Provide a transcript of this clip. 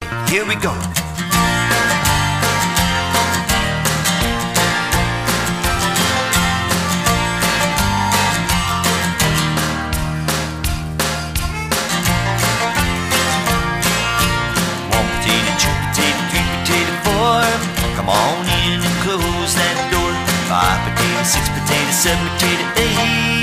Here we go. Come on in and close that door. 5 potatoes, 6 potatoes, 7 potatoes, 8.